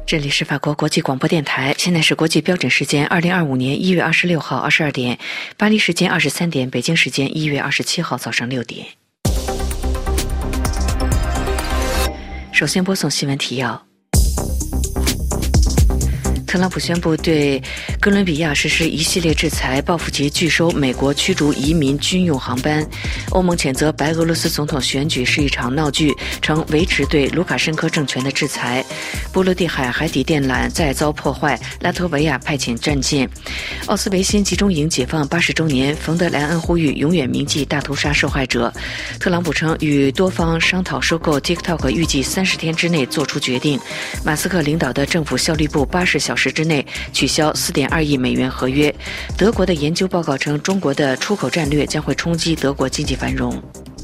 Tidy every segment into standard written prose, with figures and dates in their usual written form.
这里是法国国际广播电台，现在是国际标准时间2025年1月26号22点，巴黎时间23点，北京时间1月27号早上6点。首先播送新闻提要。特朗普宣布对哥伦比亚实施一系列制裁，报复其拒收美国驱逐移民军用航班。欧盟谴责白俄罗斯总统选举是一场闹剧，称维持对卢卡申科政权的制裁。波罗的海海底电缆再遭破坏，拉脱维亚派遣战舰。奥斯维辛集中营解放80周年，冯德莱恩呼吁永远铭记大屠杀受害者。特朗普称与多方商讨收购 TikTok， 预计30天之内做出决定。马斯克领导的政府效率部80小时之内取消4.2亿美元合约。德国的研究报告称，中国的出口战略将会冲击德国经济繁荣。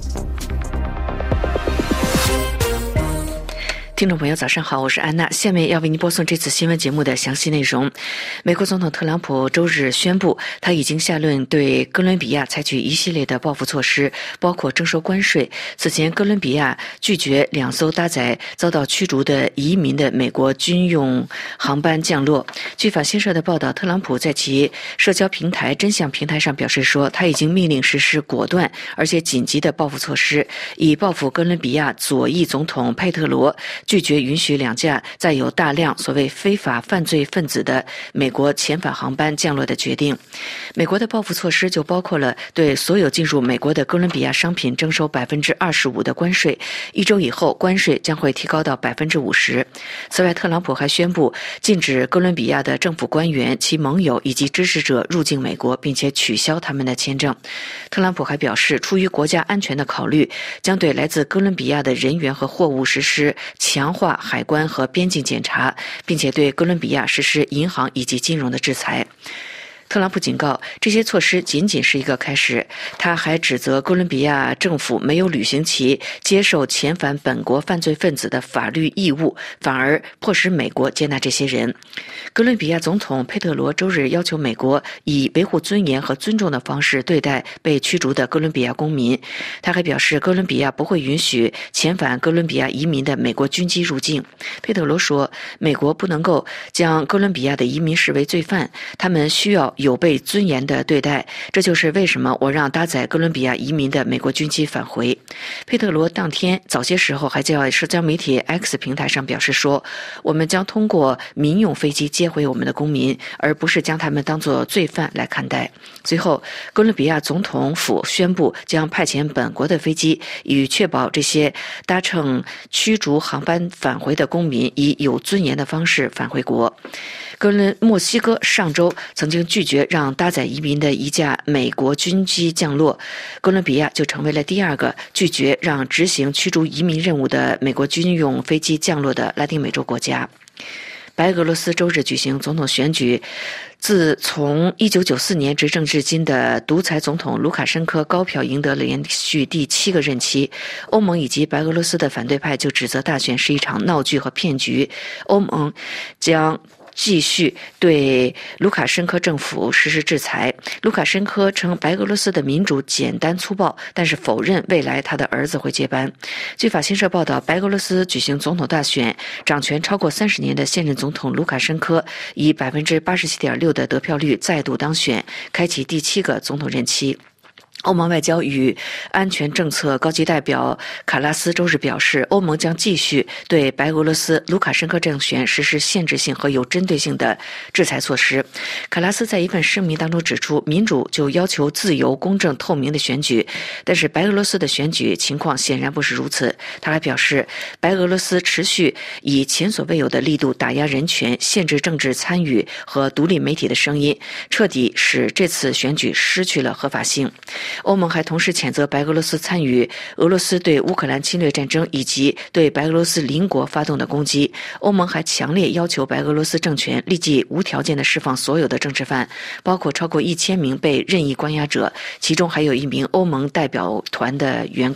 听众朋友早上好，我是安娜，下面要为您播送这次新闻节目的详细内容。美国总统特朗普周日宣布，他已经下令对哥伦比亚采取一系列的报复措施，包括征收关税。此前哥伦比亚拒绝2艘搭载遭到驱逐的移民的美国军用航班降落。据法新社的报道，特朗普在其社交平台真相平台上表示说，他已经命令实施果断而且紧急的报复措施，以报复哥伦比亚左翼总统佩特罗拒绝允许2架载有大量所谓非法犯罪分子的美国遣返航班降落的决定。美国的报复措施就包括了对所有进入美国的哥伦比亚商品征收25%的关税，1周以后关税将会提高到50%。此外，特朗普还宣布禁止哥伦比亚的政府官员、其盟友以及支持者入境美国，并且取消他们的签证。特朗普还表示，出于国家安全的考虑，将对来自哥伦比亚的人员和货物实施强化海关和边境检查，并且对哥伦比亚实施银行以及金融的制裁。特朗普警告，这些措施仅仅是一个开始。他还指责哥伦比亚政府没有履行其接受遣返本国犯罪分子的法律义务，反而迫使美国接纳这些人。哥伦比亚总统佩特罗周日要求美国以维护尊严和尊重的方式对待被驱逐的哥伦比亚公民。他还表示，哥伦比亚不会允许遣返哥伦比亚移民的美国军机入境。佩特罗说，美国不能够将哥伦比亚的移民视为罪犯，他们需要有被尊严的对待，这就是为什么我让搭载哥伦比亚移民的美国军机返回。佩特罗当天早些时候还在社交媒体 X 平台上表示说，我们将通过民用飞机接回我们的公民，而不是将他们当作罪犯来看待。随后，哥伦比亚总统府宣布将派遣本国的飞机，以确保这些搭乘驱逐航班返回的公民以有尊严的方式返回国。墨西哥上周曾经拒绝让搭载移民的一架美国军机降落，哥伦比亚就成为了第2个拒绝让执行驱逐移民任务的美国军用飞机降落的拉丁美洲国家。白俄罗斯周日举行总统选举，自从1994年执政至今的独裁总统卢卡申科高票赢得了连续第7个任期。欧盟以及白俄罗斯的反对派就指责大选是一场闹剧和骗局。欧盟将继续对卢卡申科政府实施制裁。卢卡申科称白俄罗斯的民主简单粗暴，但是否认未来他的儿子会接班。据法新社报道，白俄罗斯举行总统大选，掌权超过30年的现任总统卢卡申科以87.6%的得票率再度当选，开启第7个总统任期。欧盟外交与安全政策高级代表卡拉斯周日表示，欧盟将继续对白俄罗斯卢卡申科政权实施限制性和有针对性的制裁措施。卡拉斯在一份声明当中指出，民主就要求自由、公正、透明的选举，但是白俄罗斯的选举情况显然不是如此。他还表示，白俄罗斯持续以前所未有的力度打压人权，限制政治参与和独立媒体的声音，彻底使这次选举失去了合法性。欧盟还同时谴责白俄罗斯参与俄罗斯对乌克兰侵略战争以及对白俄罗斯邻国发动的攻击。欧盟还强烈要求白俄罗斯政权立即无条件地释放所有的政治犯，包括超过1000名被任意关押者，其中还有1名欧盟代表团的员工。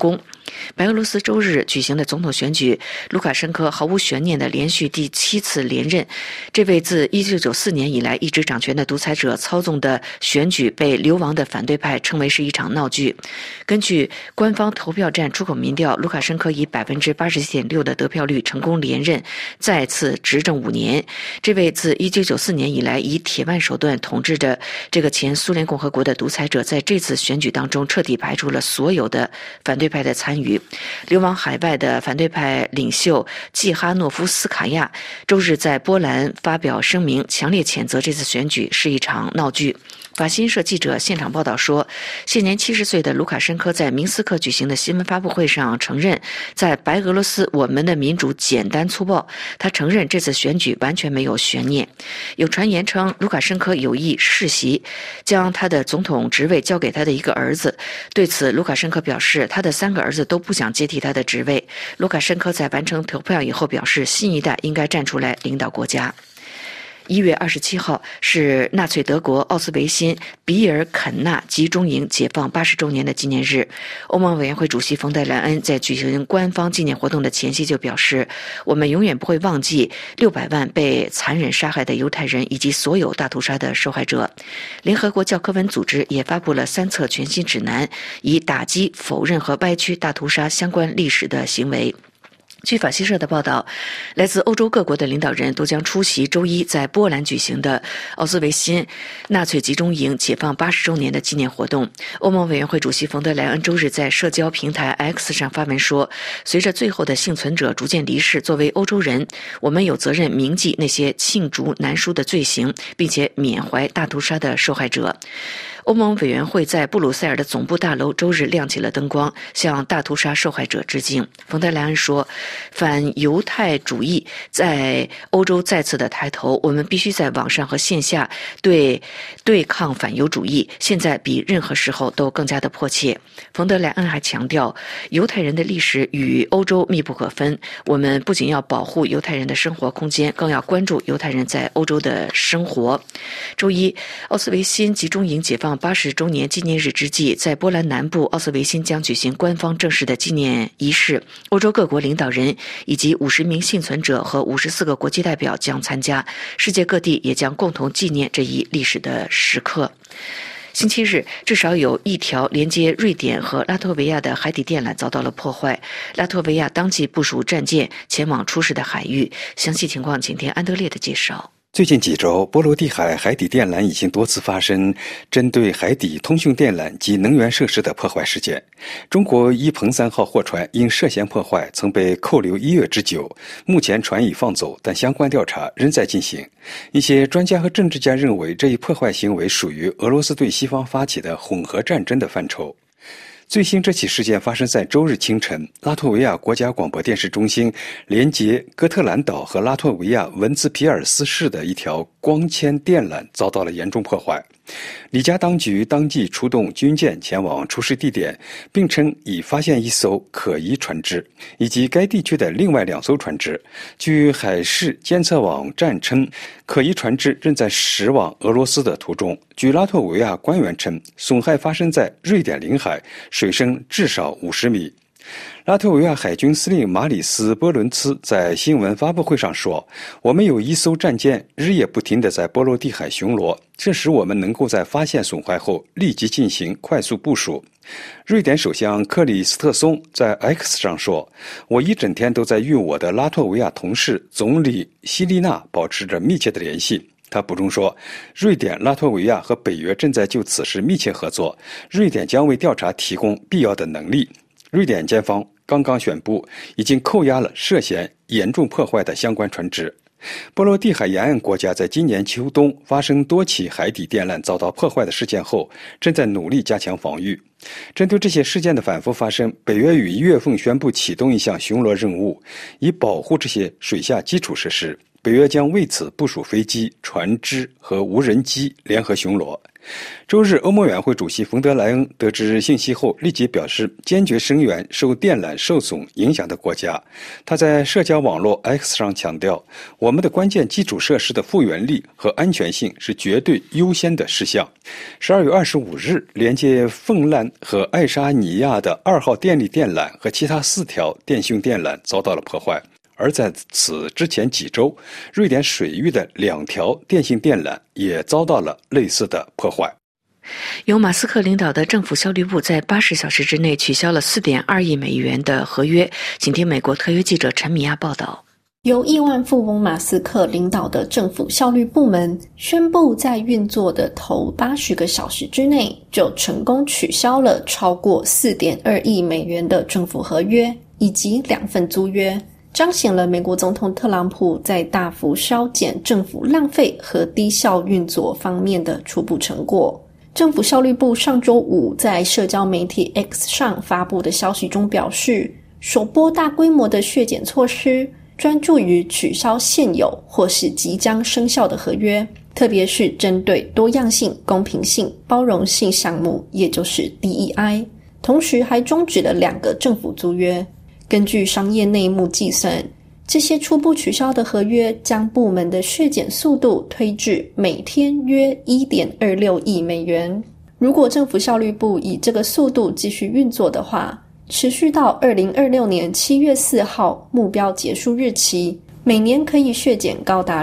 白俄罗斯周日举行的总统选举，卢卡申科毫无悬念地连续第7次连任。这位自1994年以来一直掌权的独裁者操纵的选举被流亡的反对派称为是一场闹剧。根据官方投票站出口民调，卢卡申科以87.6%的得票率成功连任，再次执政5年。这位自1994年以来以铁腕手段统治着这个前苏联共和国的独裁者，在这次选举当中彻底排除了所有的反对派的参与。流亡海外的反对派领袖季哈诺夫斯卡亚周日在波兰发表声明，强烈谴责这次选举是一场闹剧。法新社记者现场报道说，现年70岁的卢卡申科在明斯克举行的新闻发布会上承认，在白俄罗斯我们的民主简单粗暴。他承认这次选举完全没有悬念。有传言称，卢卡申科有意世袭，将他的总统职位交给他的一个儿子。对此，卢卡申科表示，他的3个儿子都不想接替他的职位。卢卡申科在完成投票以后表示，新一代应该站出来领导国家。1月27号是纳粹德国奥斯维辛比尔肯纳集中营解放80周年的纪念日。欧盟委员会主席冯德莱恩在举行官方纪念活动的前夕就表示，我们永远不会忘记600万被残忍杀害的犹太人以及所有大屠杀的受害者。联合国教科文组织也发布了3册全新指南，以打击、否认和歪曲大屠杀相关历史的行为。据法新社的报道，来自欧洲各国的领导人都将出席周一在波兰举行的奥斯维辛纳粹集中营解放80周年的纪念活动。欧盟委员会主席冯德莱恩周日在社交平台 X 上发文说，随着最后的幸存者逐渐离世，作为欧洲人，我们有责任铭记那些罄竹难书的罪行，并且缅怀大屠杀的受害者。欧盟委员会在布鲁塞尔的总部大楼周日亮起了灯光，向大屠杀受害者致敬。冯德莱恩说，反犹太主义在欧洲再次的抬头，我们必须在网上和线下对抗反犹主义，现在比任何时候都更加的迫切。冯德莱恩还强调，犹太人的历史与欧洲密不可分，我们不仅要保护犹太人的生活空间，更要关注犹太人在欧洲的生活。周一，奥斯维辛集中营解放80周年纪念日之际，在波兰南部奥斯维辛将举行官方正式的纪念仪式。欧洲各国领导人以及50名幸存者和54个国际代表将参加，世界各地也将共同纪念这一历史的时刻。星期日，至少有一条连接瑞典和拉脱维亚的海底电缆遭到了破坏。拉脱维亚当即部署战舰前往出事的海域。详细情况，请听安德烈的介绍。 最近几周，波罗的海海底电缆已经多次发生针对海底通讯电缆及能源设施的破坏事件。中国一彭3号货船因涉嫌破坏曾被扣留1月之久，目前船已放走，但相关调查仍在进行。一些专家和政治家认为，这一破坏行为属于俄罗斯对西方发起的混合战争的范畴。最新这起事件发生在周日清晨，拉脱维亚国家广播电视中心连接哥特兰岛和拉脱维亚文兹皮尔斯市的一条光纤电缆遭到了严重破坏。里加当局当即出动军舰前往出事地点，并称已发现一艘可疑船只以及该地区的另外2艘船只。据海事监测网站称，可疑船只正在驶往俄罗斯的途中。据拉脱维亚官员称，损害发生在瑞典领海，水深至少50米。拉脱维亚海军司令马里斯·波伦茨在新闻发布会上说，我们有1艘战舰日夜不停地在波罗的海巡逻，这使我们能够在发现损坏后立即进行快速部署。瑞典首相克里斯特松在 X 上说，我一整天都在与我的拉脱维亚同事总理希利娜保持着密切的联系。他补充说，瑞典、拉脱维亚和北约正在就此事密切合作，瑞典将为调查提供必要的能力。瑞典检方刚刚宣布，已经扣押了涉嫌严重破坏的相关船只。波罗的海沿岸国家在今年秋冬发生多起海底电缆遭到破坏的事件后，正在努力加强防御。针对这些事件的反复发生，北约于1月份宣布启动一项巡逻任务，以保护这些水下基础设施。 北约将为此部署飞机、船只和无人机联合巡逻。周日，欧盟委员会主席冯德莱恩得知信息后，立即表示坚决声援受电缆受损影响的国家。他在社交网络 X 上强调，我们的关键基础设施的复原力和安全性是绝对优先的事项。12月25日，连接凤兰和爱沙尼亚的2号电力电缆和其他4条电讯电缆遭到了破坏。而在此之前几周，瑞典水域的2条电信电缆也遭到了类似的破坏。 由马斯克领导的政府效率部在80小时之内取消了4.2亿美元的合约。请听美国特约记者陈米亚报道。 由亿万富翁马斯克领导的政府效率部门宣布，在运作的头80个小时之内，就成功取消了超过4.2亿美元的政府合约以及2份租约，彰显了美国总统特朗普在大幅削减政府浪费和低效运作方面的初步成果。政府效率部上周五在社交媒体 X 上发布的消息中表示，首波大规模的削减措施专注于取消现有或是即将生效的合约，特别是针对多样性、公平性、包容性项目，也就是 DEI， 同时还终止了2个政府租约。根据商业内幕计算，这些初步取消的合约将部门的削减速度推至每天约 1.26 亿美元。如果政府效率部以这个速度继续运作的话，持续到2026年7月4号目标结束日期，每年可以削减高达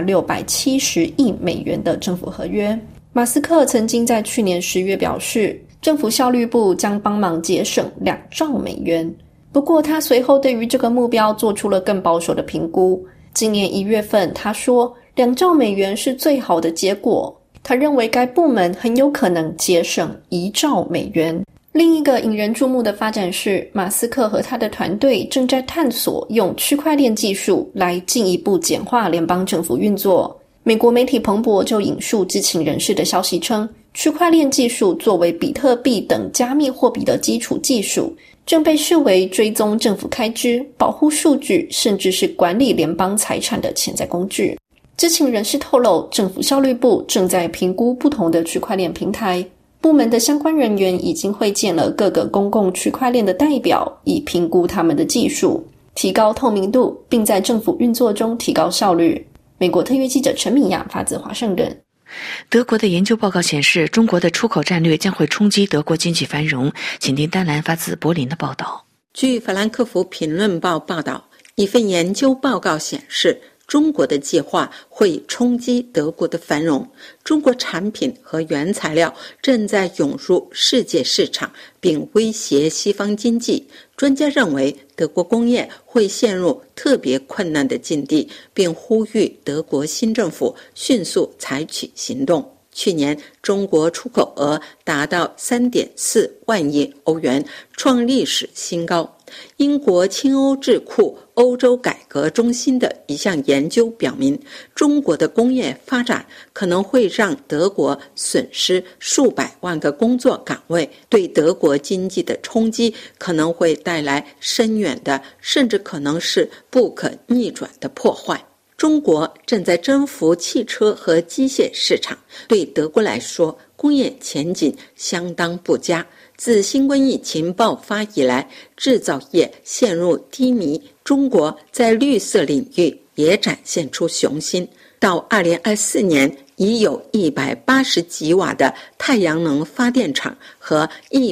670亿美元的政府合约。马斯克曾经在去年10月表示，政府效率部将帮忙节省2兆美元。不过他随后对于这个目标做出了更保守的评估。今年1月份他说2兆美元是最好的结果，他认为该部门很有可能节省1兆美元。另一个引人注目的发展是，马斯克和他的团队正在探索用区块链技术来进一步简化联邦政府运作。美国媒体彭博就引述知情人士的消息称，区块链技术作为比特币等加密货币的基础技术，正被视为追踪政府开支、保护数据，甚至是管理联邦财产的潜在工具。知情人士透露，政府效率部正在评估不同的区块链平台，部门的相关人员已经会见了各个公共区块链的代表，以评估他们的技术，提高透明度，并在政府运作中提高效率。美国特约记者陈米亚发自华盛顿。 德国的研究报告显示，中国的出口战略将会冲击德国经济繁荣。请听丹兰发自柏林的报道。 据法兰克福评论报报道，一份研究报告显示，中国的计划会冲击德国的繁荣。中国产品和原材料正在涌入世界市场，并威胁西方经济。专家认为，德国工业会陷入特别困难的境地，并呼吁德国新政府迅速采取行动。去年，中国出口额达到 3.4 万亿欧元，创历史新高。英国青欧智库欧洲改革中心的一项研究表明，中国的工业发展可能会让德国损失数百万个工作岗位，对德国经济的冲击可能会带来深远的，甚至可能是不可逆转的破坏。中国正在征服汽车和机械市场，对德国来说，工业前景相当不佳。自新冠疫情爆发以来，制造业陷入低迷。中国在绿色领域也展现出雄心。到2024年，已有180吉瓦的太阳能发电厂和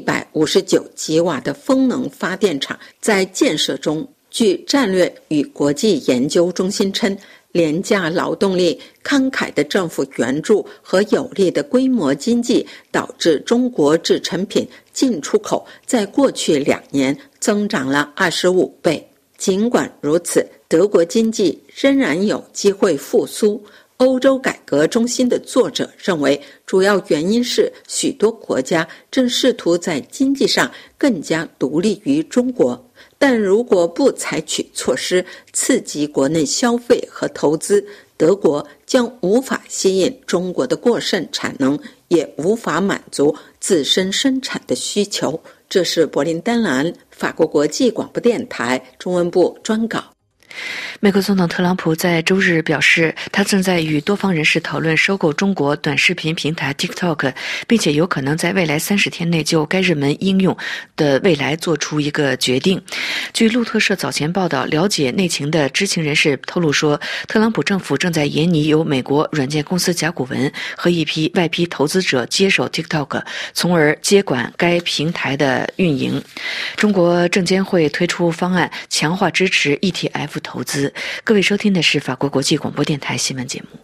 159吉瓦的风能发电厂在建设中。据战略与国际研究中心称，廉价劳动力、慷慨的政府援助和有力的规模经济导致中国制成品进出口在过去2年增长了25倍。尽管如此，德国经济仍然有机会复苏。欧洲改革中心的作者认为，主要原因是许多国家正试图在经济上更加独立于中国。但如果不采取措施刺激国内消费和投资，德国将无法吸引中国的过剩产能，也无法满足自身生产的需求。这是柏林丹兰法国国际广播电台中文部专稿。 美国总统特朗普在周日表示，他正在与多方人士讨论收购中国短视频平台 TikTok， 并且有可能在未来30天内就该热门应用的未来做出一个决定。据路透社早前报道，了解内情的知情人士透露说，特朗普政府正在研拟由美国软件公司甲骨文和一批外批投资者接手 TikTok， 从而接管该平台的运营。中国证监会推出方案，强化支持 ETF 投资。各位收听的是法国国际广播电台新闻节目。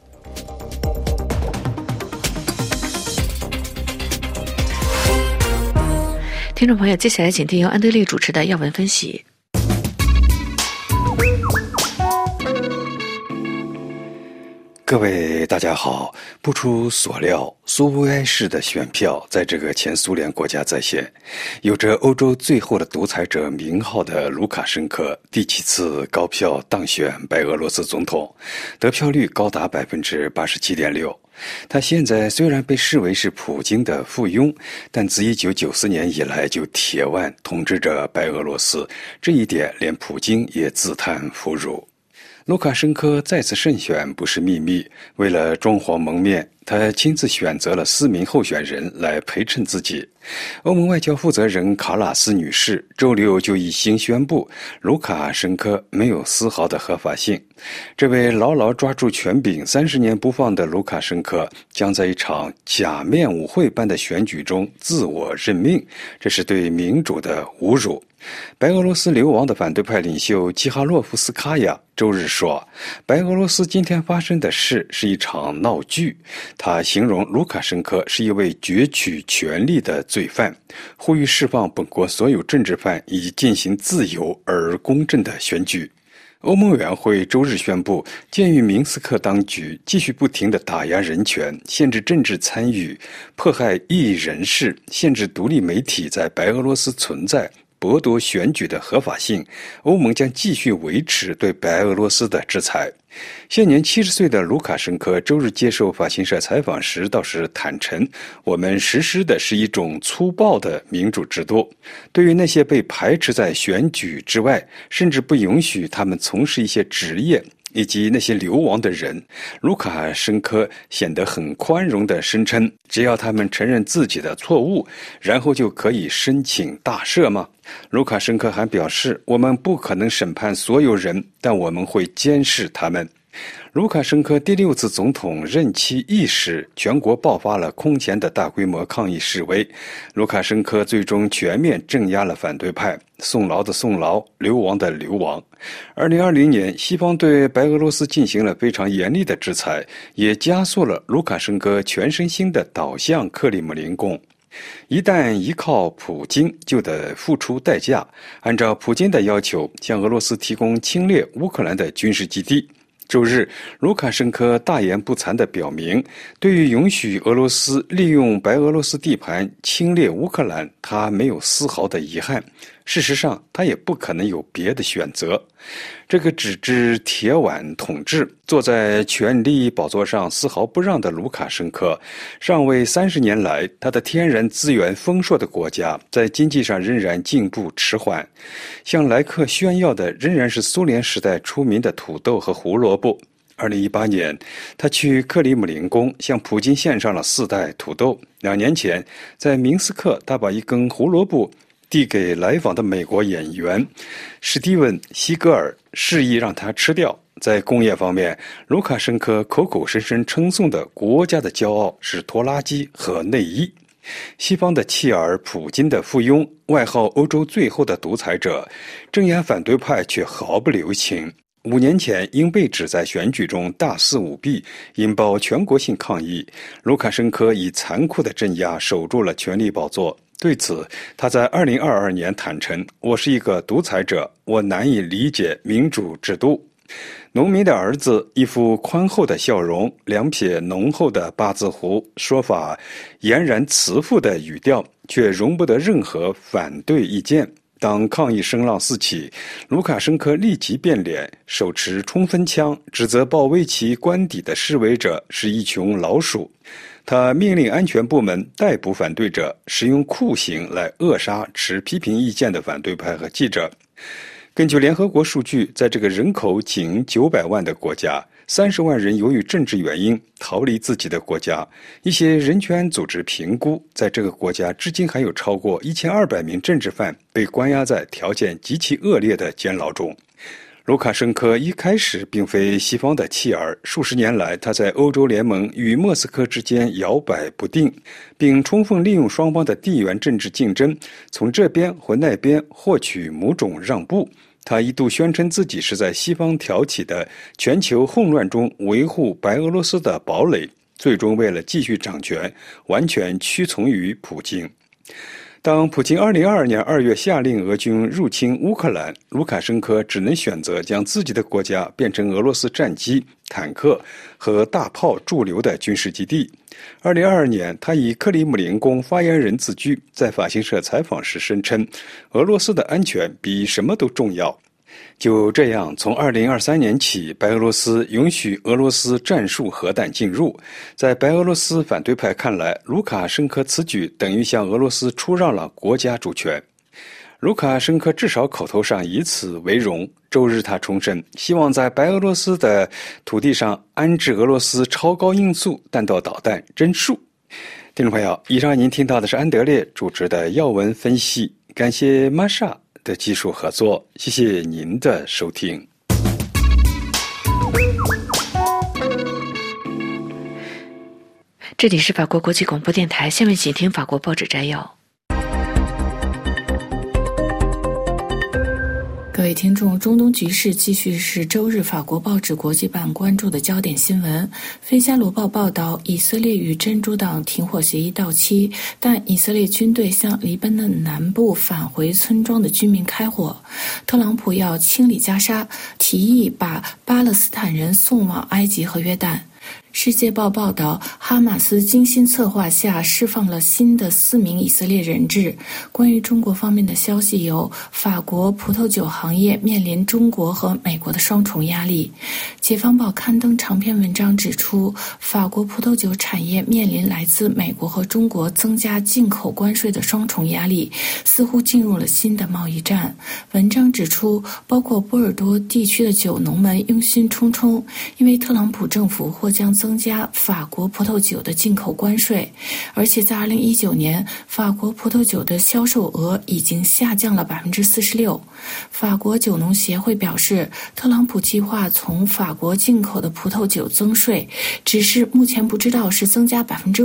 听众朋友，接下来请听由安德烈主持的要闻分析。 各位大家好，不出所料，苏维埃式的选票在这个前苏联国家再现。有着欧洲最后的独裁者名号的卢卡申科第7次高票当选白俄罗斯总统，得票率高达 87.6%。他现在虽然被视为是普京的附庸，但自1994年以来就铁腕统治着白俄罗斯，这一点连普京也自叹弗如。卢卡申科再次胜选不是秘密，为了装潢蒙面，他亲自选择了4名候选人来陪衬自己。欧盟外交负责人卡拉斯女士周六就一心宣布，卢卡申科没有丝毫的合法性。这位牢牢抓住权柄30年不放的卢卡申科将在一场假面舞会般的选举中自我任命，这是对民主的侮辱。白俄罗斯流亡的反对派领袖基哈洛夫斯卡娅周日说，白俄罗斯今天发生的事是一场闹剧。他形容卢卡申科是一位攫取权力的罪犯，呼吁释放本国所有政治犯以进行自由而公正的选举。欧盟委员会周日宣布，鉴于明斯克当局继续不停地打压人权、限制政治参与、迫害异议人士、限制独立媒体在白俄罗斯存在，剥夺选举的合法性，欧盟将继续维持对白俄罗斯的制裁。现年70岁的卢卡申科周日接受法新社采访时倒是坦诚，我们实施的是一种粗暴的民主制度，对于那些被排斥在选举之外，甚至不允许他们从事一些职业以及那些流亡的人，卢卡申科显得很宽容地声称，只要他们承认自己的错误，然后就可以申请大赦吗？卢卡申科还表示，我们不可能审判所有人，但我们会监视他们。卢卡申科第6次总统任期伊始，全国爆发了空前的大规模抗议示威。卢卡申科最终全面镇压了反对派，送劳的送劳，流亡的流亡。2020年，西方对白俄罗斯进行了非常严厉的制裁，也加速了卢卡申科全身心地倒向克里姆林宫。一旦依靠普京，就得付出代价。按照普京的要求，向俄罗斯提供侵略乌克兰的军事基地。周日，卢卡申科大言不惭地表明，对于允许俄罗斯利用白俄罗斯地盘侵略乌克兰，他没有丝毫的遗憾。事实上，他也不可能有别的选择。这个只知铁腕统治、坐在权力宝座上丝毫不让的卢卡申科，上位30年来，他的天然资源丰硕的国家在经济上仍然进步迟缓。向来克炫耀的仍然是苏联时代出名的土豆和胡萝卜。2018年，他去克里姆林宫向普京献上了4袋土豆。2年前，在明斯克，他把一根胡萝卜递给来访的美国演员史蒂文·西格尔，示意让他吃掉。在工业方面，卢卡申科口口声声称颂的国家的骄傲是拖拉机和内衣。西方的弃儿，普京的附庸，外号欧洲最后的独裁者，镇压反对派却毫不留情。5年前，因被指在选举中大肆舞弊，引爆全国性抗议，卢卡申科以残酷的镇压守住了权力宝座。对此，他在2022年坦诚，我是一个独裁者，我难以理解民主制度。农民的儿子一副宽厚的笑容，两撇浓厚的八字胡，说法俨然慈父的语调，却容不得任何反对意见。当抗议声浪四起，卢卡申科立即变脸，手持冲锋枪，指责包围其官邸的示威者是一群老鼠。他命令安全部门逮捕反对者，使用酷刑来扼杀持批评意见的反对派和记者。 根据联合国数据，在这个人口仅900万的国家，30万人由于政治原因逃离自己的国家。一些人权组织评估，在这个国家至今还有超过1200名政治犯被关押在条件极其恶劣的监牢中。卢卡申科一开始并非西方的弃儿，数十年来他在欧洲联盟与莫斯科之间摇摆不定，并充分利用双方的地缘政治竞争，从这边或那边获取某种让步。他一度宣称自己是在西方挑起的全球混乱中维护白俄罗斯的堡垒，最终为了继续掌权，完全屈从于普京。当普京2022年2月下令俄军入侵乌克兰，卢卡申科只能选择将自己的国家变成俄罗斯战机、坦克和大炮驻留的军事基地。2022年，他以克里姆林宫发言人自居，在法新社采访时声称，俄罗斯的安全比什么都重要。就这样，从2023年起，白俄罗斯允许俄罗斯战术核弹进入。在白俄罗斯反对派看来，卢卡申科此举等于向俄罗斯出让了国家主权。卢卡申科至少口头上以此为荣。周日他重申，希望在白俄罗斯的土地上安置俄罗斯超高音速弹道导弹帧数。听众朋友，以上您听到的是安德烈主持的要闻分析，感谢玛莎的技术合作，谢谢您的收听。 这里是法国国际广播电台，下面请听法国报纸摘要。各位听众，中东局势继续是周日法国报纸国际版关注的焦点新闻。《费加罗报》报道，以色列与真主党停火协议到期，但以色列军队向黎巴嫩南部返回村庄的居民开火。特朗普要清理加沙，提议把巴勒斯坦人送往埃及和约旦。世界报报道，哈马斯精心策划下释放了新的4名以色列人质。关于中国方面的消息有：法国葡萄酒行业面临中国和美国的双重压力。解放报刊登长篇文章指出，法国葡萄酒产业面临来自美国和中国增加进口关税的双重压力，似乎进入了新的贸易战。文章指出，包括波尔多地区的酒农们忧心忡忡，因为特朗普政府或将增加法国葡萄酒的进口关税，而且在2019年，法国葡萄酒的销售额已经下降了46%。法国酒农协会表示，特朗普计划从法国进口的葡萄酒增税，只是目前不知道是增加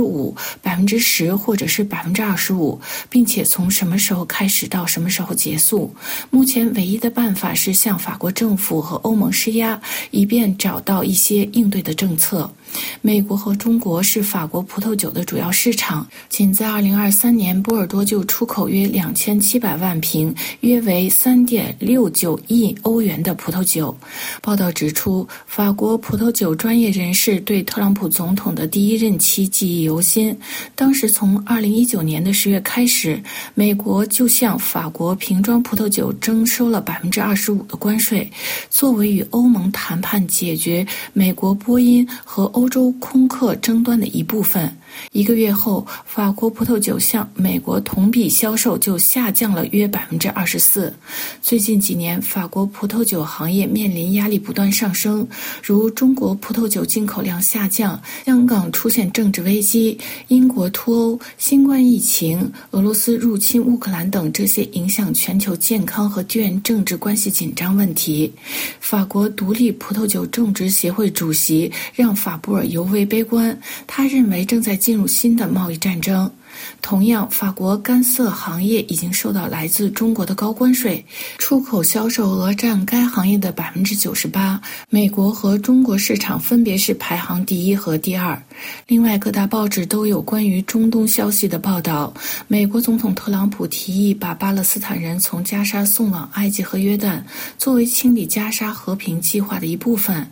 5%、10%或者是25%，并且从什么时候开始到什么时候结束。目前唯一的办法是向法国政府和欧盟施压，以便找到一些应对的政策。美国和中国是法国葡萄酒的主要市场，仅在2023年，波尔多就出口约2700万瓶，约为3.69亿欧元的葡萄酒。报道指出，法国葡萄酒专业人士对特朗普总统的第一任期记忆犹新。当时从2019年的10月开始，美国就向法国瓶装葡萄酒征收了25%的关税，作为与欧盟谈判解决美国波音和欧洲空客争端的一部分。1个月后，法国葡萄酒向美国同比销售就下降了约24%。最近几年，法国葡萄酒行业面临压力不断上升，如中国葡萄酒进口量下降、香港出现政治危机、英国脱欧、新冠疫情、俄罗斯入侵乌克兰等这些影响全球健康和地缘政治关系紧张问题。法国独立葡萄酒种植协会主席让法布尔尤为悲观，他认为正在进入新的贸易战争。同样，法国干涩行业已经受到来自中国的高关税，出口销售额占该行业的98%，美国和中国市场分别是排行第1和第2。另外，各大报纸都有关于中东消息的报道。美国总统特朗普提议把巴勒斯坦人从加沙送往埃及和约旦，作为清理加沙和平计划的一部分。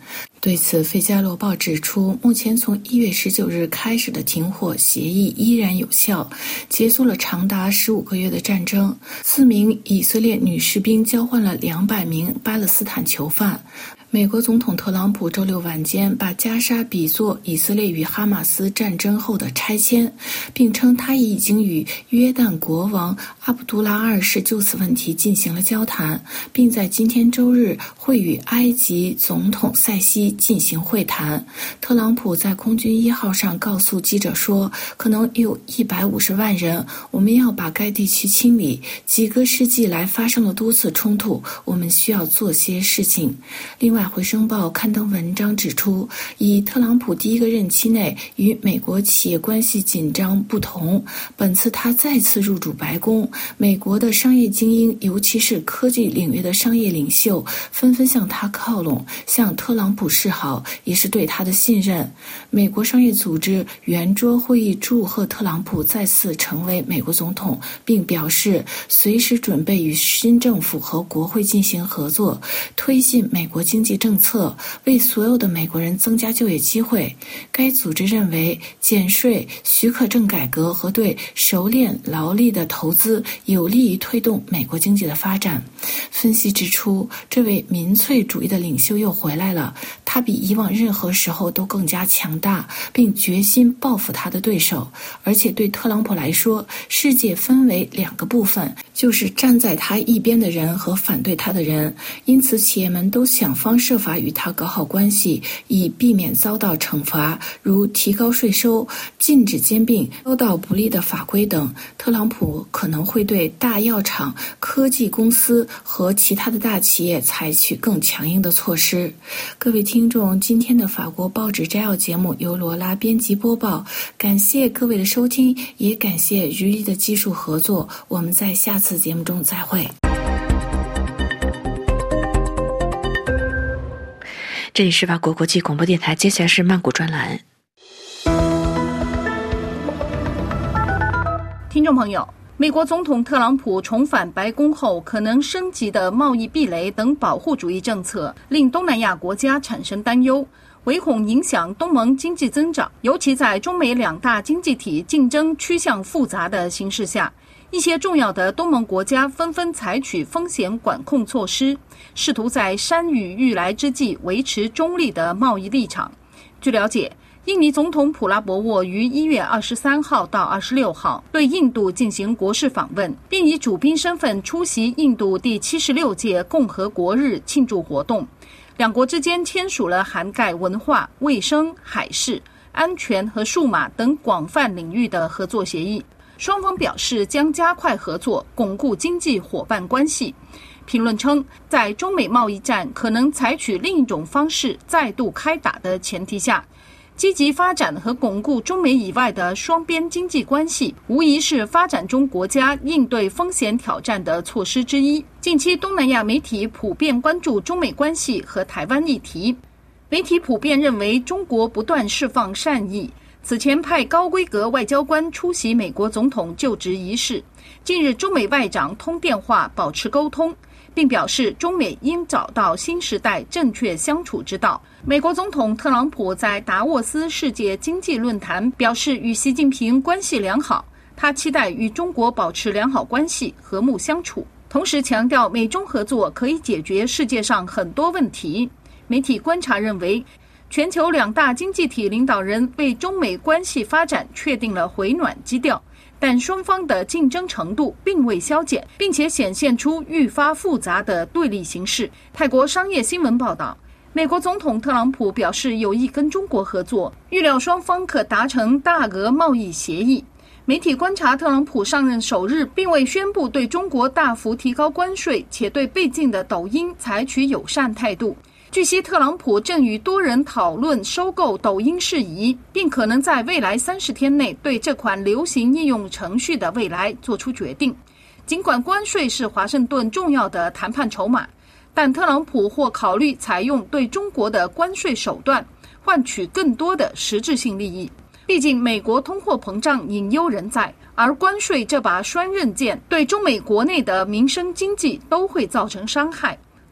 对此，《费加罗报》指出，目前从1月19日开始的停火协议依然有效，结束了长达15个月的战争。4名以色列女士兵交换了200名巴勒斯坦囚犯。美国总统特朗普周六晚间把加沙比作以色列与哈马斯战争后的拆迁，并称他已经与约旦国王阿卜杜拉2世就此问题进行了交谈，并在今天周日会与埃及总统塞西进行会谈。特朗普在空军1号上告诉记者说，可能有150万人，我们要把该地区清理，几个世纪来发生了多次冲突，我们需要做些事情。另外，回声报刊登文章指出，以特朗普第一个任期内与美国企业关系紧张不同，本次他再次入主白宫，美国的商业精英，尤其是科技领域的商业领袖，纷纷向他靠拢，向特朗普示好，也是对他的信任。美国商业组织圆桌会议祝贺特朗普再次成为美国总统，并表示随时准备与新政府和国会进行合作，推进美国经济政策，为所有的美国人增加就业机会。该组织认为，减税、许可证改革和对熟练劳力的投资有利于推动美国经济的发展。分析指出，这位民粹主义的领袖又回来了，他比以往任何时候都更加强大，并决心报复他的对手。而且对特朗普来说，世界分为2个部分，就是站在他一边的人和反对他的人，因此企业们都想方设法与他搞好关系，以避免遭到惩罚，如提高税收、禁止兼并、遭到不利的法规等。特朗普可能会对大药厂、科技公司和其他的大企业采取更强硬的措施。各位听众，今天的法国报纸摘要节目由罗拉编辑播报，感谢各位的收听，也感谢于力的技术合作。我们在下次节目中再会。 这里是法国国际广播电台，接下来是曼谷专栏。 听众朋友，美国总统特朗普重返白宫后可能升级的贸易壁垒等保护主义政策，令东南亚国家产生担忧，唯恐影响东盟经济增长。尤其在中美2大经济体竞争趋向复杂的形势下，一些重要的东盟国家纷纷采取风险管控措施，试图在山雨欲来之际维持中立的贸易立场。据了解，印尼总统普拉博沃于1月23号到26号对印度进行国事访问，并以主宾身份出席印度第76届共和国日庆祝活动。两国之间签署了涵盖文化、卫生、海事、安全和数码等广泛领域的合作协议。双方表示将加快合作，巩固经济伙伴关系。评论称，在中美贸易战可能采取另一种方式再度开打的前提下，积极发展和巩固中美以外的双边经济关系，无疑是发展中国家应对风险挑战的措施之一。近期东南亚媒体普遍关注中美关系和台湾议题，媒体普遍认为中国不断释放善意，此前派高规格外交官出席美国总统就职仪式。近日中美外长通电话保持沟通，并表示中美应找到新时代正确相处之道。美国总统特朗普在达沃斯世界经济论坛表示与习近平关系良好，他期待与中国保持良好关系，和睦相处，同时强调美中合作可以解决世界上很多问题。媒体观察认为，全球2大经济体领导人为中美关系发展确定了回暖基调，但双方的竞争程度并未消减，并且显现出愈发复杂的对立形势。泰国商业新闻报道，美国总统特朗普表示有意跟中国合作，预料双方可达成大额贸易协议。媒体观察，特朗普上任首日并未宣布对中国大幅提高关税，且对被禁的抖音采取友善态度。据悉，特朗普正与多人讨论收购抖音事宜，并可能在未来30天内对这款流行应用程序的未来做出决定。尽管关税是华盛顿重要的谈判筹码，但特朗普或考虑采用对中国的关税手段，换取更多的实质性利益。毕竟美国通货膨胀隐忧仍在，而关税这把双刃剑对中美国内的民生经济都会造成伤害。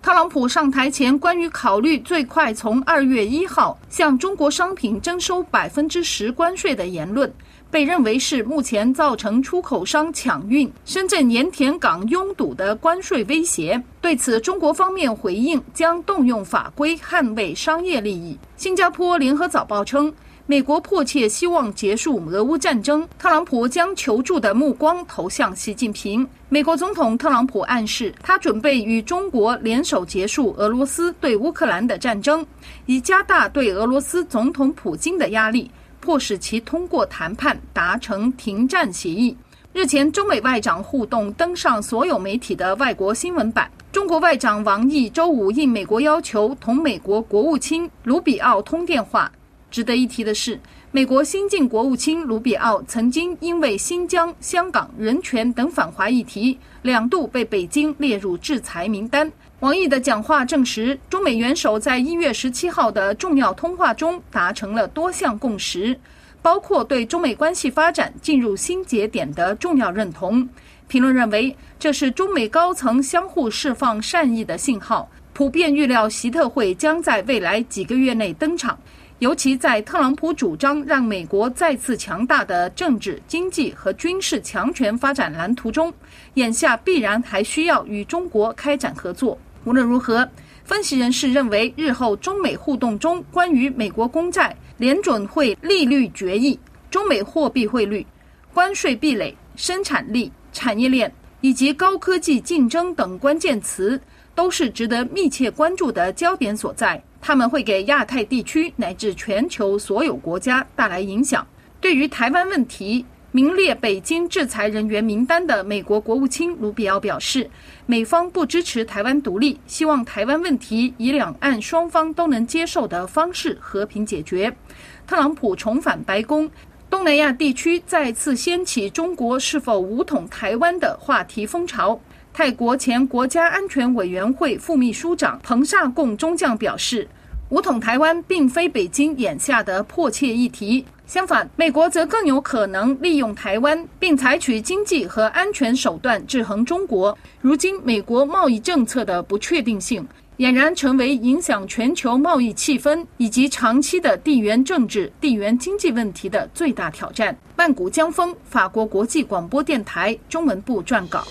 特朗普上台前关于考虑最快从2月1号向中国商品征收10%关税的言论，被认为是目前造成出口商抢运深圳盐田港拥堵的关税威胁。对此，中国方面回应将动用法规捍卫商业利益。新加坡联合早报称，美国迫切希望结束俄乌战争，特朗普将求助的目光投向习近平。美国总统特朗普暗示，他准备与中国联手结束俄罗斯对乌克兰的战争，以加大对俄罗斯总统普京的压力，迫使其通过谈判达成停战协议。日前，中美外长互动登上所有媒体的外国新闻版。中国外长王毅周五应美国要求同美国国务卿卢比奥通电话。值得一提的是，美国新晋国务卿卢比奥曾经因为新疆、香港、人权等反华议题2度被北京列入制裁名单。王毅的讲话证实，中美元首在1月17号的重要通话中达成了多项共识，包括对中美关系发展进入新节点的重要认同。评论认为，这是中美高层相互释放善意的信号，普遍预料习特会将在未来几个月内登场。尤其在特朗普主张让美国再次强大的政治、经济和军事强权发展蓝图中，眼下必然还需要与中国开展合作。无论如何，分析人士认为，日后中美互动中关于美国公债、联准会利率决议、中美货币汇率、关税壁垒、生产力、产业链以及高科技竞争等关键词，都是值得密切关注的焦点所在。他们会给亚太地区乃至全球所有国家带来影响。对于台湾问题，名列北京制裁人员名单的美国国务卿卢比奥表示，美方不支持台湾独立，希望台湾问题以两岸双方都能接受的方式和平解决。特朗普重返白宫，东南亚地区再次掀起中国是否武统台湾的话题风潮。泰国前国家安全委员会副秘书长彭萨贡中将表示，武统台湾并非北京眼下的迫切议题，相反，美国则更有可能利用台湾，并采取经济和安全手段制衡中国。如今，美国贸易政策的不确定性俨然成为影响全球贸易气氛以及长期的地缘政治、地缘经济问题的最大挑战。曼谷江峰，法国国际广播电台中文部撰稿。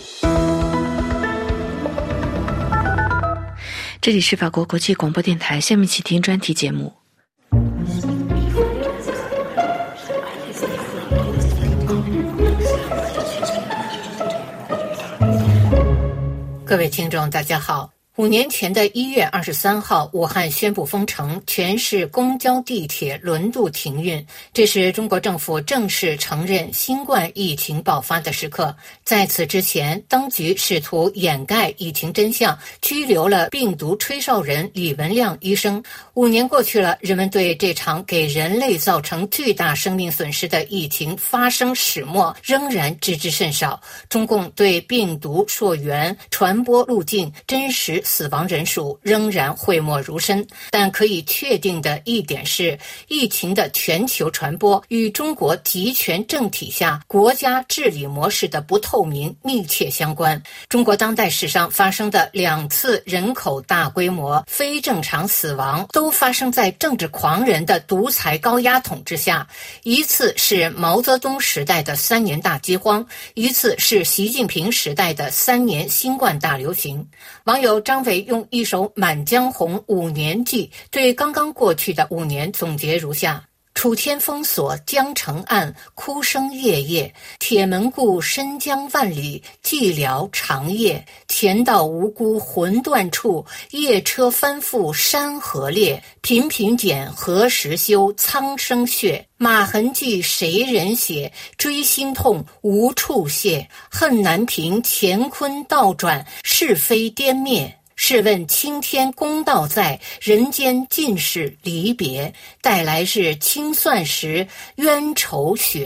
这里是法国国际广播电台，下面请听专题节目。 各位听众大家好。5年前的1月23号，武汉宣布封城，全市公交、地铁轮渡停运。这是中国政府正式承认新冠疫情爆发的时刻。在此之前，当局试图掩盖疫情真相，拘留了病毒吹哨人李文亮医生。5年过去了，人们对这场给人类造成巨大生命损失的疫情发生始末仍然知之甚少。中共对病毒溯源、传播路径、真实死亡人数仍然讳莫如深，但可以确定的一点是，疫情的全球传播与中国集权政体下国家治理模式的不透明密切相关。中国当代史上发生的2次人口大规模非正常死亡，都发生在政治狂人的独裁高压统治下。一次是毛泽东时代的3年大饥荒，一次是习近平时代的3年新冠大流行。网友张伟用一首《满江红·5年记》对刚刚过去的5年总结如下：楚天封锁江城岸，哭声夜夜；铁门固深江万里，寂寥长夜。田道无辜魂断处，夜车翻覆山河裂。频频检何时休？苍生血，马痕迹谁人写？锥心痛无处泄，恨难平乾坤倒转，是非颠灭。试问青天公道在，人间尽是离别。待来日清算时，冤仇雪。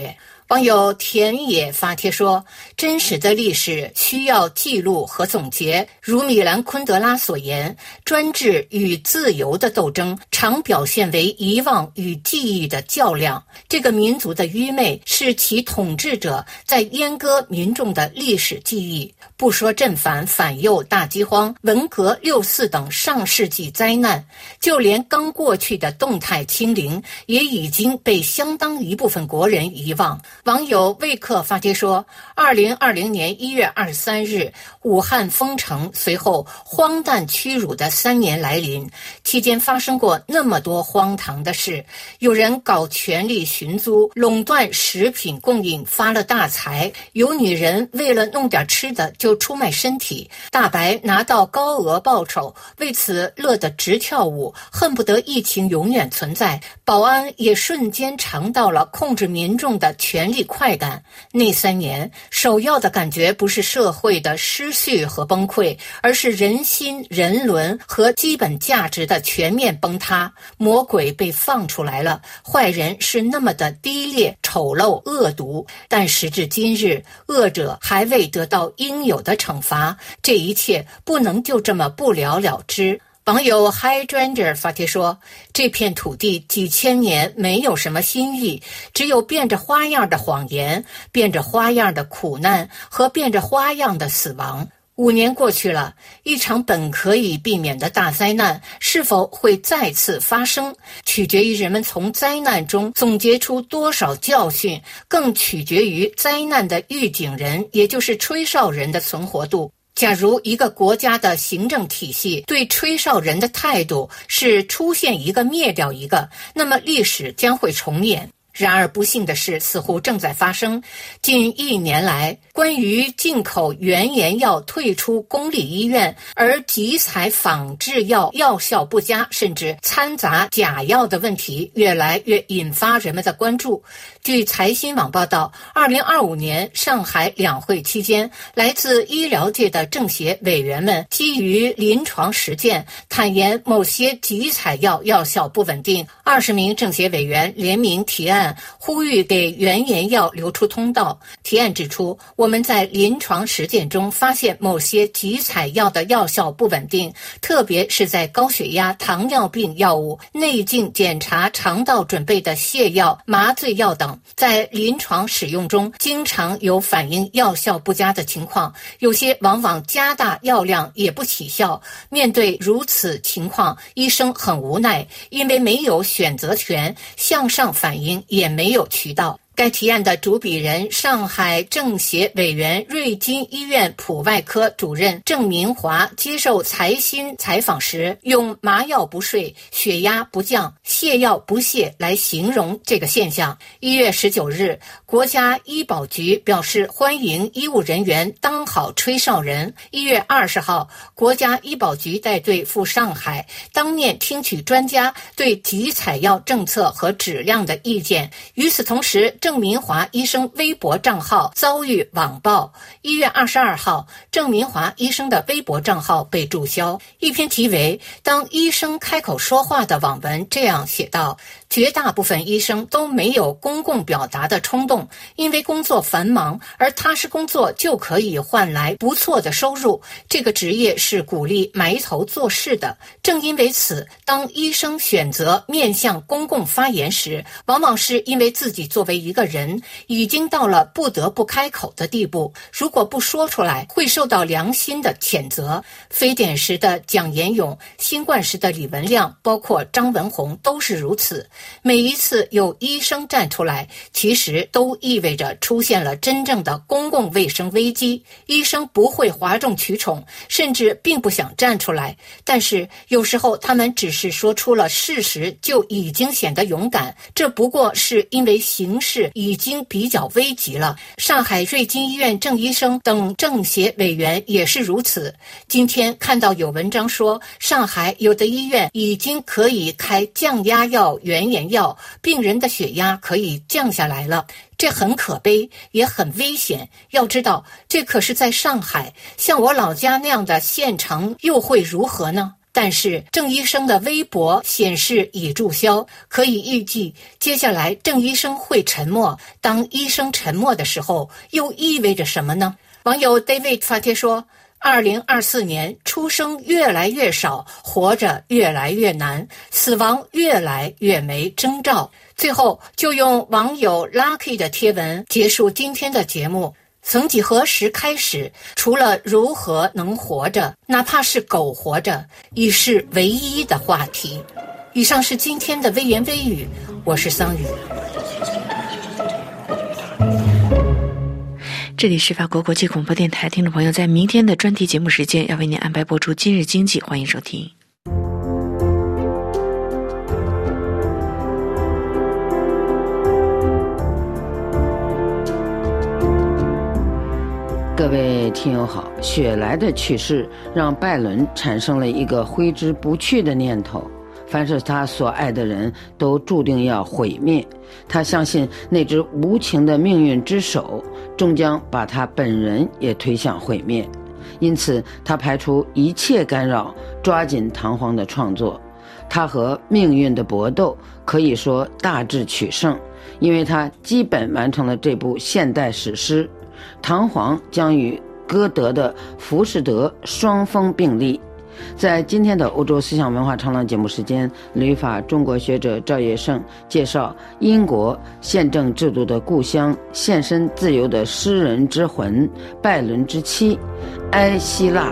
网友田野发帖说，真实的历史需要记录和总结，如米兰昆德拉所言，专制与自由的斗争常表现为遗忘与记忆的较量。这个民族的愚昧是其统治者在阉割民众的历史记忆。不说正反、反右、大饥荒、文革、6·4等上世纪灾难，就连刚过去的动态清零也已经被相当一部分国人遗忘。网友魏克发帖说，2020年1月23日，武汉封城，随后荒诞屈辱的3年来临，期间发生过那么多荒唐的事，有人搞权力寻租，垄断食品供应发了大财，有女人为了弄点吃的就出卖身体，大白拿到高额报酬，为此乐得直跳舞，恨不得疫情永远存在。保安也瞬间尝到了控制民众的权力快感。那3年，首要的感觉不是社会的失序和崩溃，而是人心、人伦和基本价值的全面崩塌。魔鬼被放出来了，坏人是那么的低劣、丑陋、恶毒，但时至今日，恶者还未得到应有的惩罚，这一切不能就这么不了了之。网友 Hydranger 发帖说，这片土地几千年没有什么新意，只有变着花样的谎言，变着花样的苦难和变着花样的死亡。5年过去了，一场本可以避免的大灾难是否会再次发生，取决于人们从灾难中总结出多少教训，更取决于灾难的预警人，也就是吹哨人的存活度。假如一个国家的行政体系对吹哨人的态度是出现一个灭掉一个，那么历史将会重演。然而不幸的事似乎正在发生。近1年来，关于进口原研药退出公立医院，而集采仿制药药效不佳，甚至掺杂假药的问题越来越引发人们的关注。据财新网报道，2025年上海两会期间，来自医疗界的政协委员们基于临床实践，坦言某些集采药药效不稳定。20名政协委员联名提案，呼吁给原研药留出通道。提案指出，我们在临床实践中发现某些集采药的药效不稳定，特别是在高血压、糖尿病药物、内镜检查肠道准备的泻药、麻醉药等，在临床使用中经常有反映药效不佳的情况，有些往往加大药量也不起效。面对如此情况，医生很无奈，因为没有选择权，向上反映也没有渠道。该提案的主笔人，上海政协委员瑞金医院普外科主任郑明华接受财新采访时，用麻药不睡、血压不降、泻药不泻来形容这个现象。1月19日，国家医保局表示欢迎医务人员当好吹哨人。1月20号，国家医保局带队赴上海，当面听取专家对集采药政策和质量的意见。与此同时，郑明华医生微博账号遭遇网暴。1月22号，郑明华医生的微博账号被注销。一篇题为《当医生开口说话》的网文这样写道：绝大部分医生都没有公共表达的冲动，因为工作繁忙，而踏实工作就可以换来不错的收入。这个职业是鼓励埋头做事的。正因为此，当医生选择面向公共发言时，往往是因为自己作为一个人已经到了不得不开口的地步，如果不说出来会受到良心的谴责。非典时的蒋延勇，新冠时的李文亮，包括张文宏都是如此。每一次有医生站出来，其实都意味着出现了真正的公共卫生危机。医生不会哗众取宠，甚至并不想站出来，但是有时候他们只是说出了事实，就已经显得勇敢。这不过是因为形势已经比较危急了。上海瑞金医院郑医生等政协委员也是如此。今天看到有文章说，上海有的医院已经可以开降压药、原研药，病人的血压可以降下来了。这很可悲，也很危险。要知道，这可是在上海，像我老家那样的县城又会如何呢？ 但是郑医生的微博显示已注销，可以预计接下来郑医生会沉默。当医生沉默的时候，又意味着什么呢？网友 David 发帖说，2024年出生越来越少，活着越来越难，死亡越来越没征兆。最后就用网友 Lucky 的贴文结束今天的节目。曾几何时开始，除了如何能活着，哪怕是狗活着，已是唯一的话题。以上是今天的微言微语，我是桑宇。 这里是法国国际广播电台，听众朋友，在明天的专题节目时间要为您安排播出今日经济，欢迎收听。 各位听友好，雪莱的去世让拜伦产生了一个挥之不去的念头，凡是他所爱的人都注定要毁灭。他相信那只无情的命运之手终将把他本人也推向毁灭，因此他排除一切干扰，抓紧唐璜的创作。他和命运的搏斗可以说大致取胜，因为他基本完成了这部现代史诗。唐璜将与歌德的《浮士德》双峰并立。在今天的欧洲思想文化长廊节目时间，旅法中国学者赵业胜介绍英国宪政制度的故乡，献身自由的诗人之魂，拜伦之妻埃希腊。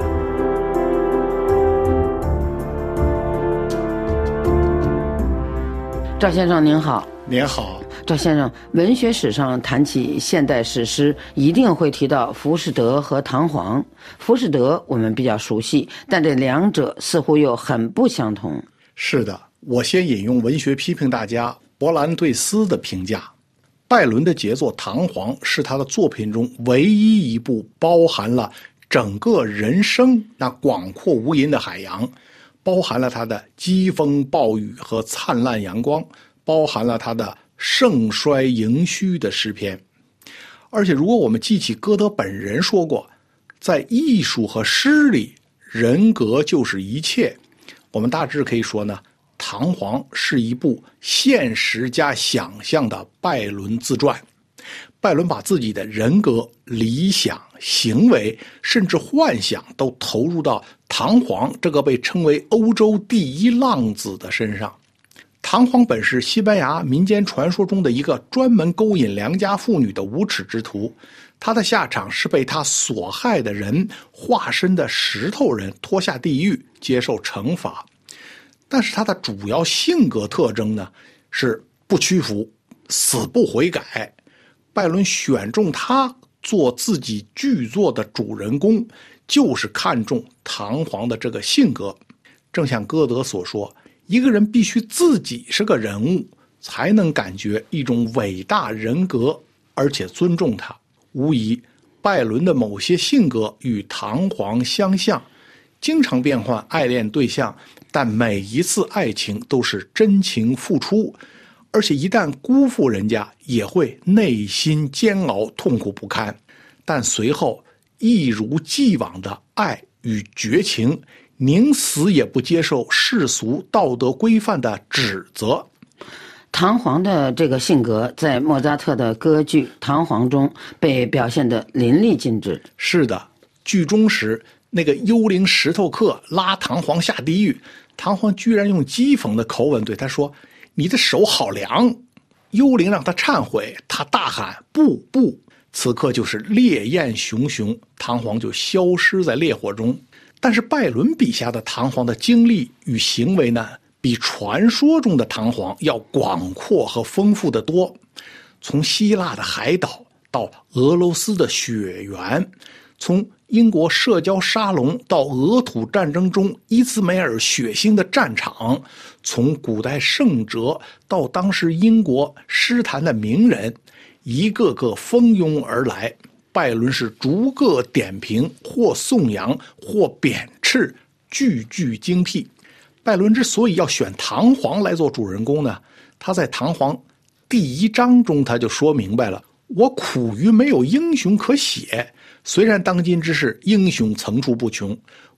赵先生您好。 您好。 赵先生，文学史上谈起现代史诗，一定会提到浮士德和唐璜。浮士德我们比较熟悉，但这两者似乎又很不相同。 是的，我先引用文学批评大家勃兰对斯的评价：拜伦的杰作《唐璜》是他的作品中唯一一部包含了整个人生那广阔无垠的海洋，包含了他的疾风暴雨和灿烂阳光，包含了他的盛衰盈虚的诗篇。而且如果我们记起歌德本人说过，在艺术和诗里，人格就是一切，我们大致可以说呢，唐璜是一部现实加想象的拜伦自传。拜伦把自己的人格、理想、行为甚至幻想都投入到唐璜这个被称为欧洲第一浪子的身上。唐璜本是西班牙民间传说中的一个专门勾引良家妇女的无耻之徒，他的下场是被他所害的人化身的石头人拖下地狱接受惩罚。但是他的主要性格特征呢，是不屈服，死不悔改。拜伦选中他做自己剧作的主人公，就是看中唐璜的这个性格。正像歌德所说，一个人必须自己是个人物，才能感觉一种伟大人格，而且尊重他。无疑，拜伦的某些性格与唐璜相像，经常变换爱恋对象，但每一次爱情都是真情付出，而且一旦辜负人家，也会内心煎熬，痛苦不堪。但随后一如既往的爱与绝情，宁死也不接受世俗道德规范的指责。 唐璜的这个性格在莫扎特的歌剧《唐璜》中被表现得淋漓尽致。 是的，剧中时那个幽灵石头客拉唐璜下地狱，唐璜居然用讥讽的口吻对他说：“你的手好凉。”幽灵让他忏悔，他大喊：“不不！”此刻就是烈焰熊熊，唐璜就消失在烈火中。但是拜伦笔下的唐璜的经历与行为呢，比传说中的唐璜要广阔和丰富得多。从希腊的海岛到俄罗斯的雪原，从英国社交沙龙到俄土战争中伊兹梅尔血腥的战场，从古代圣哲到当时英国诗坛的名人，一个个蜂拥而来。拜伦是逐个点评，或颂扬，或贬斥，句句精辟。拜伦之所以要选唐璜来做主人公呢，他在《唐璜》第1章中他就说明白了：我苦于没有英雄可写，虽然当今之世英雄层出不穷，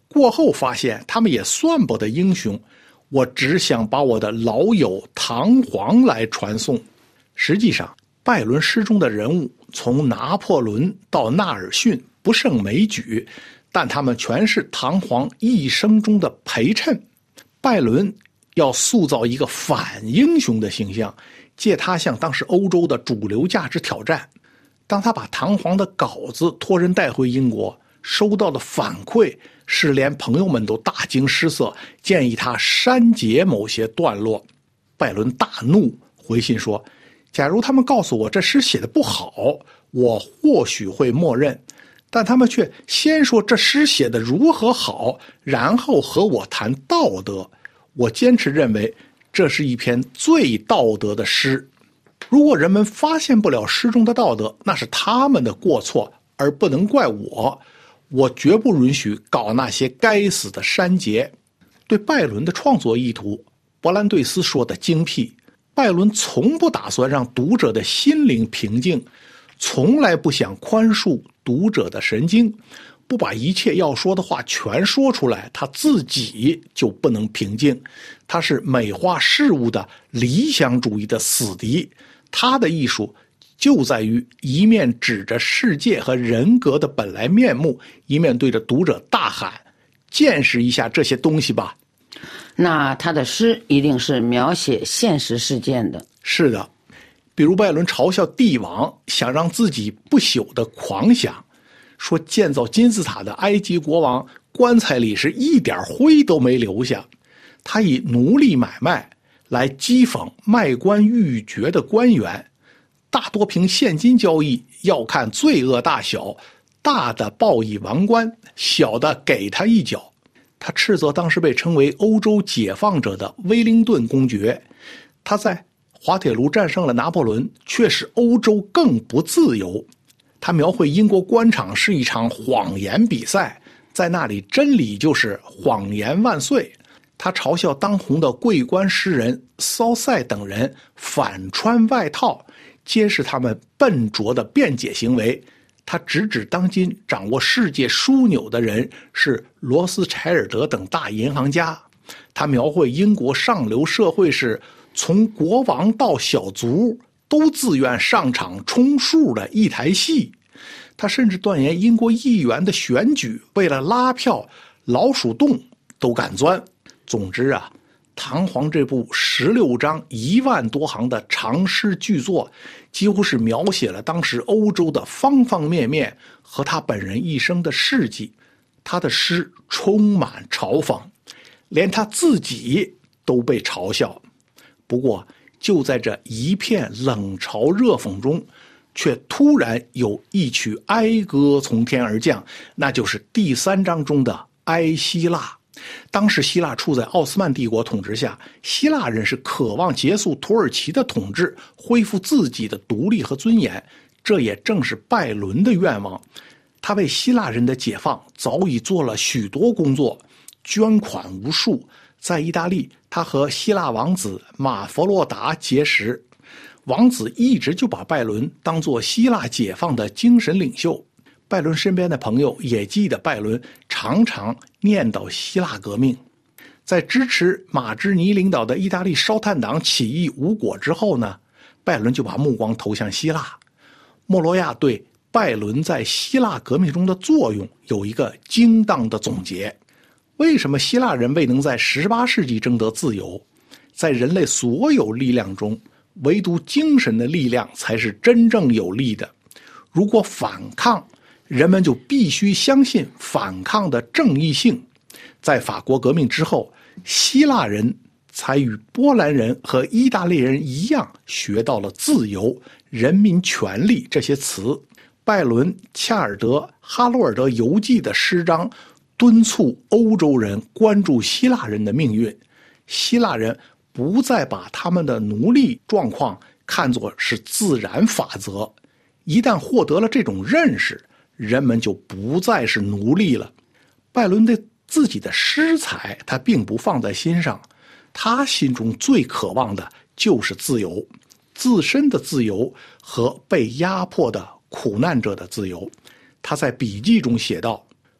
过后发现他们也算不得英雄，我只想把我的老友唐璜来传颂。实际上，拜伦诗中的人物从拿破仑到纳尔逊不胜枚举，但他们全是唐璜一生中的陪衬。拜伦要塑造一个反英雄的形象，借他向当时欧洲的主流价值挑战。当他把唐璜的稿子托人带回英国，收到的反馈是连朋友们都大惊失色，建议他删节某些段落。拜伦大怒，回信说，假如他们告诉我这诗写得不好，我或许会默认，但他们却先说这诗写得如何好，然后和我谈道德。我坚持认为这是一篇最道德的诗。如果人们发现不了诗中的道德，那是他们的过错，而不能怪我。我绝不允许搞那些该死的删节。对拜伦的创作意图，伯兰对斯说的精辟。拜伦从不打算让读者的心灵平静，从来不想宽恕读者的神经，不把一切要说的话全说出来，他自己就不能平静。他是美化事物的理想主义的死敌。他的艺术就在于一面指着世界和人格的本来面目，一面对着读者大喊，见识一下这些东西吧。 那他的诗一定是描写现实事件的。 是的，比如拜伦嘲笑帝王想让自己不朽的狂想，说建造金字塔的埃及国王棺材里是一点灰都没留下。他以奴隶买卖来讥讽卖官鬻爵的官员，大多凭现金交易，要看罪恶大小，大的报以王冠，小的给他一脚。他斥责当时被称为欧洲解放者的威灵顿公爵，他在滑铁卢战胜了拿破仑，却使欧洲更不自由。他描绘英国官场是一场谎言比赛，在那里真理就是谎言万岁。他嘲笑当红的桂冠诗人骚塞等人反穿外套，揭示他们笨拙的辩解行为。他直指当今掌握世界枢纽的人是罗斯柴尔德等大银行家。他描绘英国上流社会是从国王到小卒都自愿上场充数的一台戏。他甚至断言英国议员的选举为了拉票，老鼠洞都敢钻。总之啊，唐璜这部16章1万多行的长诗巨作，几乎是描写了当时欧洲的方方面面和他本人一生的事迹。他的诗充满嘲讽，连他自己都被嘲笑。不过就在这一片冷嘲热讽中，却突然有一曲哀歌从天而降，那就是第3章中的哀希腊。当时希腊处在奥斯曼帝国统治下，希腊人是渴望结束土耳其的统治，恢复自己的独立和尊严，这也正是拜伦的愿望。他为希腊人的解放早已做了许多工作，捐款无数。在意大利，他和希腊王子马佛洛达结识，王子一直就把拜伦当作希腊解放的精神领袖。拜伦身边的朋友也记得拜伦常常念叨希腊革命。在支持马芝尼领导的意大利烧炭党起义无果之后呢，拜伦就把目光投向希腊。莫罗亚对拜伦在希腊革命中的作用有一个精当的总结。为什么希腊人未能在18世纪争得自由？在人类所有力量中，唯独精神的力量才是真正有力的。如果反抗，人们就必须相信反抗的正义性。在法国革命之后，希腊人才与波兰人和意大利人一样学到了自由、人民权利这些词。拜伦、恰尔德、哈罗尔德游记的诗章敦促欧洲人关注希腊人的命运。希腊人不再把他们的奴隶状况看作是自然法则，一旦获得了这种认识，人们就不再是奴隶了。拜伦对自己的诗才他并不放在心上，他心中最渴望的就是自由，自身的自由和被压迫的苦难者的自由。他在笔记中写道：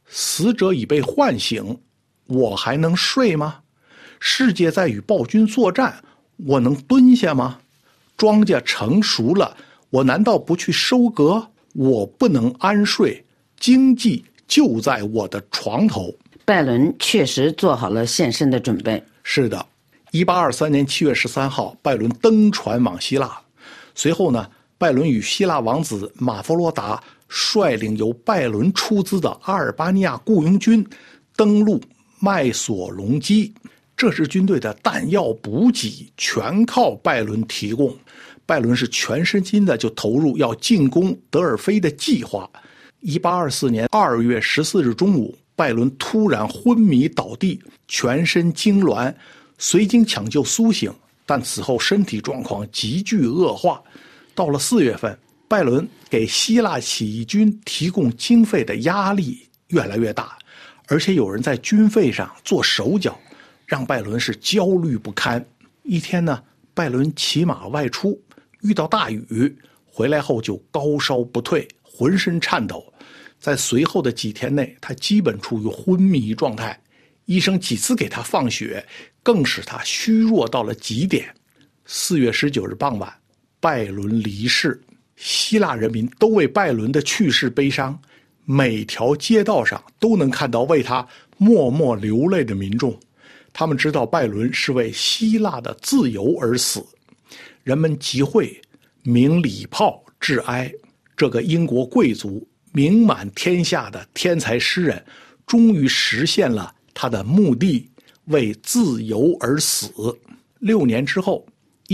死者已被唤醒，我还能睡吗？世界在与暴君作战，我能蹲下吗？庄稼成熟了，我难道不去收割？我不能安睡，经济就在我的床头。 拜伦确实做好了献身的准备。 是的，1823年7月13号，拜伦登船往希腊。随后呢，拜伦与希腊王子马弗罗达率领由拜伦出资的阿尔巴尼亚雇佣军登陆麦索隆基。这支军队的弹药补给全靠拜伦提供。拜伦是全身心的就投入要进攻德尔菲的计划。1824年2月14日中午，拜伦突然昏迷倒地，全身痉挛，随经抢救苏醒，但此后身体状况急剧恶化。到了4月份，拜伦给希腊起义军提供经费的压力越来越大，而且有人在军费上做手脚，让拜伦是焦虑不堪。一天呢，拜伦骑马外出，遇到大雨，回来后就高烧不退，浑身颤抖。在随后的几天内，他基本处于昏迷状态，医生几次给他放血，更使他虚弱到了极点。4月19日傍晚，拜伦离世。希腊人民都为拜伦的去世悲伤，每条街道上都能看到为他默默流泪的民众。他们知道拜伦是为希腊的自由而死。人们集会鸣礼炮致哀。这个英国贵族名满天下的天才诗人终于实现了他的目的，为自由而死。6年之后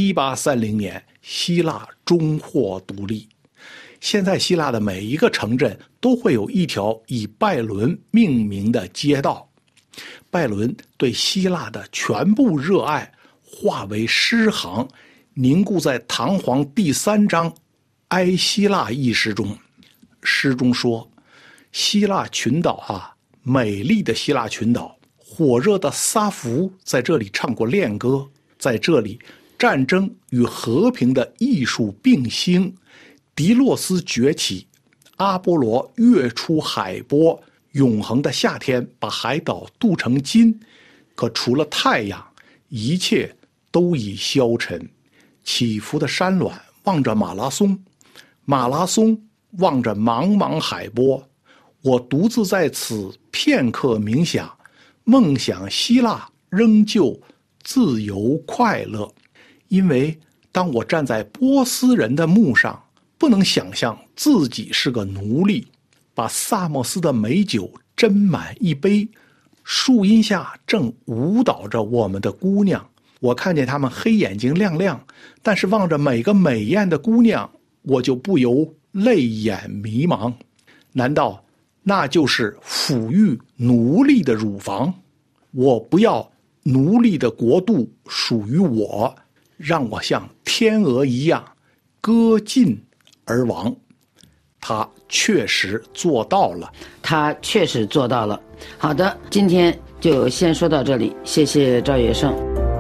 ，1830年，希腊终获独立。现在希腊的每一个城镇都会有一条以拜伦命名的街道。拜伦对希腊的全部热爱化为诗行，凝固在唐璜第3章哀希腊一诗中。诗中说，希腊群岛啊，美丽的希腊群岛，火热的萨福在这里唱过恋歌，在这里战争与和平的艺术并兴，狄洛斯崛起，阿波罗跃出海波，永恒的夏天把海岛镀成金，可除了太阳，一切都已消沉。起伏的山峦望着马拉松，马拉松望着茫茫海波。我独自在此片刻冥想，梦想希腊仍旧自由快乐。因为当我站在波斯人的墓上，不能想象自己是个奴隶，把萨莫斯的美酒斟满一杯，树荫下正舞蹈着我们的姑娘。我看见她们黑眼睛亮亮，但是望着每个美艳的姑娘，我就不由泪眼迷茫。难道那就是抚育奴隶的乳房？我不要奴隶的国度属于我，让我像天鹅一样歌尽而亡。他确实做到了。 他确实做到了。好的，今天就先说到这里，谢谢赵月胜。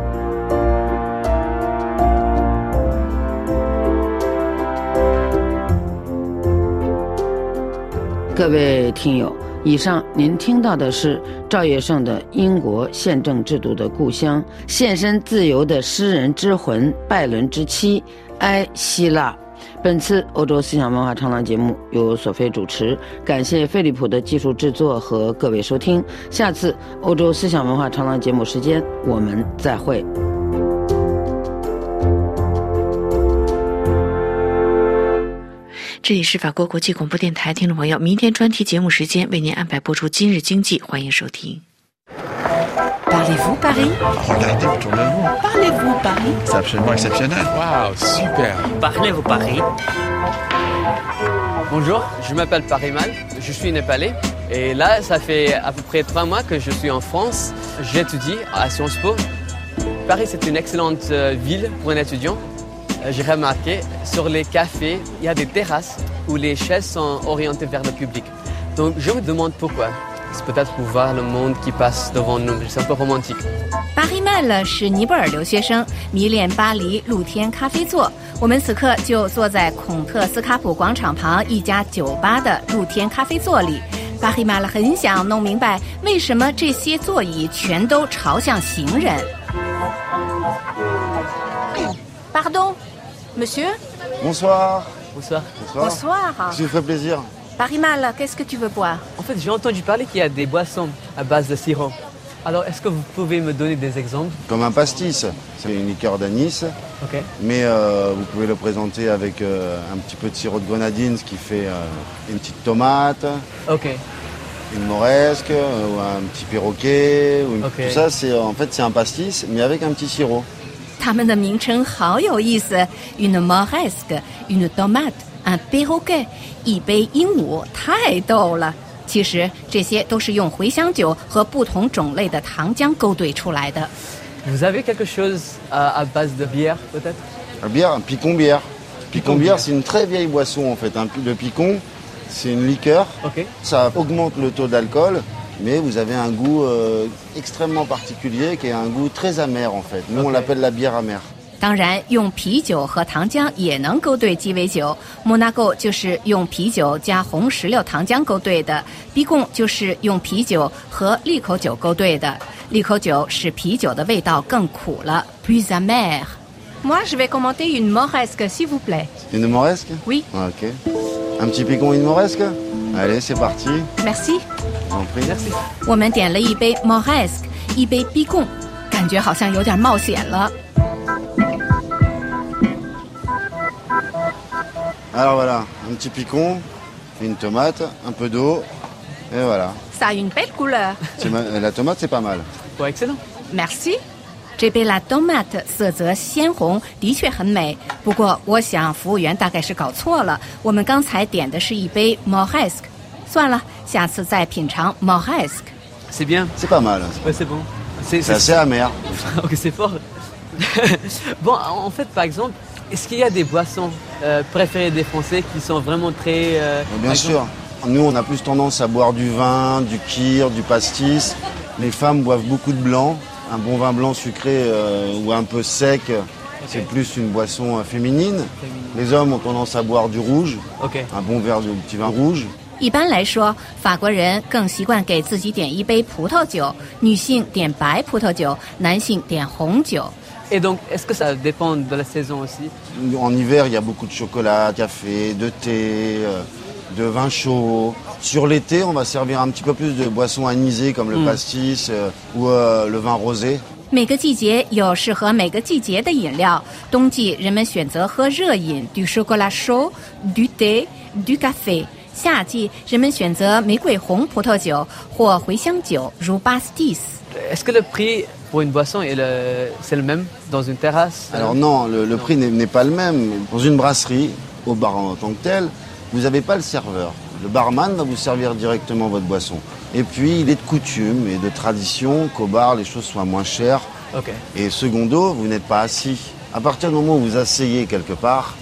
各位听友，以上您听到的是赵月胜的《英国宪政制度的故乡》，献身自由的诗人之魂，拜伦之妻，哀希腊。本次欧洲思想文化长廊节目由索菲主持，感谢飞利浦的技术制作和各位收听。下次欧洲思想文化长廊节目时间，我们再会。 这里是法国国际广播电台，听众朋友，明天专题节目时间为您安排播出今日经济，欢迎收听。 Parlez-vous Paris? Regardez autour de vous. Parlez-vous Paris? C'est absolument exceptionnel. Waouh, super. Parlez-vous Paris? Bonjour, je m'appelle Parimal, je suis népalais. Et là, ça fait à peu près 3 mois que je suis en France. J'étudie à Sciences Po. Paris, c'est une excellente ville pour un étudiant. J'ai remarqué, sur les cafés, il y a des terrasses où les chaises sont orientées vers le public. Donc, je me demande pourquoi. C'est peut-être pour voir le monde qui passe devant nous. C'est un peu romantique. Parimal 是尼泊尔留学生，迷恋巴黎露天咖啡座。我们此刻就坐在孔特斯卡普广场旁一家酒吧的露天咖啡座里。 巴黑马勒很想弄明白为什么这些座椅全都朝向行人。Pardon, monsieur? Bonsoir. Bonsoir. Bonsoir. Ça vous fait plaisir. Parimal, qu'est-ce que tu veux boire? En fait, j'ai entendu parler qu'il y a des boissons à base de sirop. Alors, est-ce que vous pouvez me donner des exemples? Comme un pastis. C'est une liqueur d'anis. Ok. Mais vous pouvez le présenter avec un petit peu de sirop de grenadine, ce qui fait une petite tomate. Ok. Une moresque, ou un petit perroquet. Ok. Tout ça, c'est un pastis, mais avec un petit sirop. 它们的名称好有意思 ，une moresque, une tomate, un perroquet， 一杯鹦鹉，太逗了。其实这些都是用茴香酒和不同种类的糖浆勾兑出来的。 Vous avez quelque chose à base de bière, peut-être? La bière, un picon-bière. Picon-bière, c'est une très vieille boisson, en fait. Le picon, c'est une liqueur. Ok. Ça augmente le taux d'alcool, mais vous avez un goût extrêmement particulier, qui est un goût très amer, en fait. Nous, on l'appelle la bière amère. 当然，用啤酒和糖浆也能勾兑鸡尾酒。莫纳狗就是用啤酒加红石榴糖浆勾兑的，比贡就是用啤酒和利口酒勾兑的。利口酒使啤酒的味道更苦了 ，plus amer。Moi, je vais commander une moresque, s'il vous plaît. Une moresque? Oui. Ok. Un petit picon, une moresque? Allez, c'est parti. Merci. En prie. Merci. 我们点了一杯 moresque， 一杯比贡，感觉好像有点冒险了。 Alors voilà, un petit picon, une tomate, un peu d'eau, et voilà. Ça a une belle couleur. La tomate, c'est pas mal. Bon, excellent. Merci. 这杯 La Tomate 色泽鲜红，的确很美。不过，我想服务员大概是搞错了。我们刚才点的是一杯 moresque。算了，下次再品尝 moresque。 C'est bien. C'est pas mal. Ouais, c'est bon. C'est assez amer. Ok, c'est fort. Bon, en fait, par exemple, est-ce qu'il y a des boissons préférées des Français qui sont vraiment très... Bien sûr. Nous, on a plus tendance à boire du vin, du kir, du pastis. Les femmes boivent beaucoup de blanc. Un bon vin blanc sucré ou un peu sec, c'est plus une boisson féminine. Les hommes ont tendance à boire du rouge. Un bon verre de petit vin rouge. 一般来说，法国人更习惯给自己点一杯葡萄酒，女性点白葡萄酒，男性点红酒。 Et donc, est-ce que ça dépend de la saison aussi? En hiver, il y a beaucoup de chocolat, café, de thé, de vin chaud. Sur l'été, on va servir un petit peu plus de boissons anisées comme le pastis ou le vin rosé. 每个季节有适合每个季节的饮料。冬季人们选择喝热饮 du chocolat chaud, du thé, du café。夏季人们选择玫瑰红葡萄酒或茴香酒，如 pastis。 Est-ce que le prix pour une boisson c'est le même dans une terrasse? Alors non, le prix n'est pas le même. Dans une brasserie, au bar en tant que tel, vous n'avez pas le serveur. Le barman va vous servir directement votre boisson. Et puis, il est de coutume et de tradition qu'au bar, les choses soient moins chères. Okay. Et secondo, vous n'êtes pas assis. À partir du moment où vous asseyez quelque part,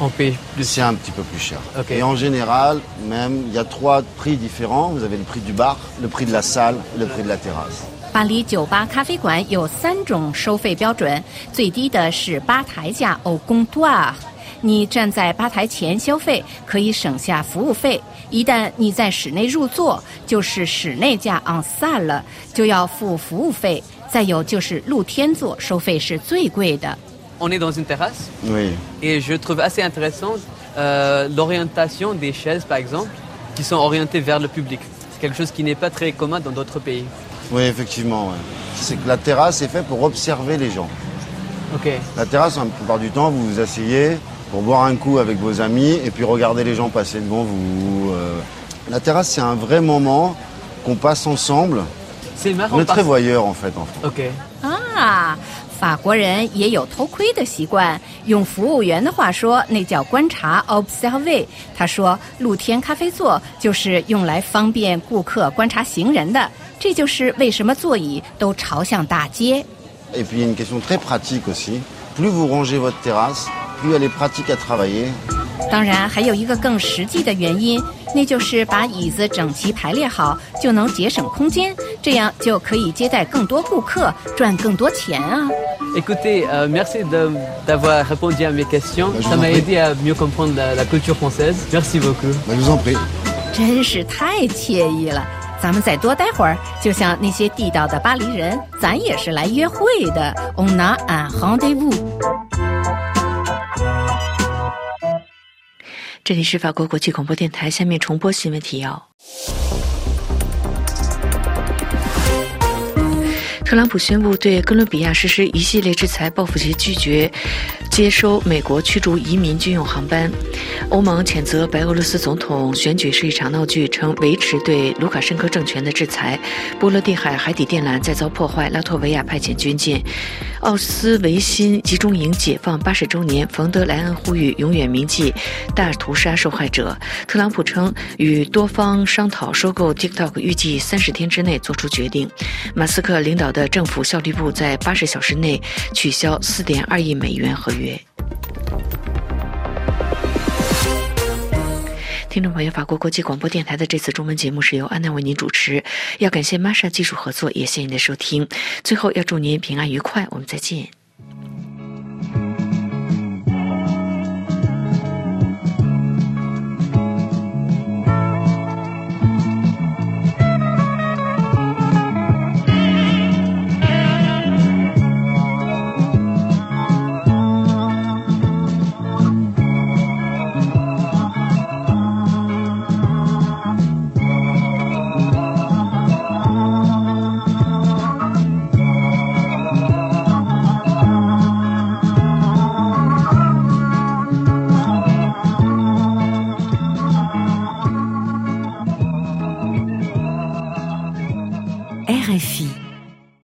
c'est un petit peu plus cher. Okay. Et en général, même, il y a 3 prix différents. Vous avez le prix du bar, le prix de la salle, le prix de la terrasse. 巴黎酒吧、咖啡馆有3种收费标准，最低的是吧台价 au comptoir。你站在吧台前消费，可以省下服务费。一旦你在室内入座，就是室内价 en salle 了，就要付服务费。再有就是露天座，收费是最贵的。 On est dans une terrasse. Oui. Et je trouve assez intéressant l'orientation des chaises, par exemple, qui sont orientées vers le public. C'est quelque chose qui n'est pas très commun dans d'autres pays. Oui, effectivement. Ouais. C'est que la terrasse est faite pour observer les gens. Ok. La terrasse, la plupart du temps, vous vous asseyez pour boire un coup avec vos amis et puis regarder les gens passer devant vous. La terrasse, c'est un vrai moment qu'on passe ensemble. C'est marrant. On est très voyeurs, en fait. Ok. Ah, 法国人也有偷窥的习惯，用服务员的话说，那叫观察 observer。他说，露天咖啡座就是用来方便顾客观察行人的，这就是为什么座椅都朝向大街。 Et puis il y a une question très pratique aussi. Plus vous rangez votre terrasse, plus elle est pratique à travailler. 当然，还有一个更实际的原因，那就是把椅子整齐排列好，就能节省空间，这样就可以接待更多顾客，赚更多钱啊。 Écoutez, merci d'avoir répondu à mes questions. Ça m'a aidé à mieux comprendre la culture française. Merci beaucoup. Je vous en prie. 真是太惬意了。咱们再多待会儿，就像那些地道的巴黎人，咱也是来约会的。On a un rendez-vous。 这里是法国国际广播电台，下面重播新闻提要。特朗普宣布对哥伦比亚实施一系列制裁，报复其拒绝接收美国驱逐移民军用航班。欧盟谴责白俄罗斯总统选举是一场闹剧，称维持对卢卡申科政权的制裁。波罗的海海底电缆再遭破坏，拉脱维亚派遣军舰。奥斯维辛集中营解放80周年，冯德莱恩呼吁永远铭记大屠杀受害者。特朗普称与多方商讨收购 TikTok， 预计30天之内做出决定。马斯克领导的政府效率部在80小时内取消4.2亿美元合约。听众朋友，法国国际广播电台的这次中文节目是由安娜为您主持，要感谢玛莎技术合作，也谢谢您的收听。最后要祝您平安愉快，我们再见。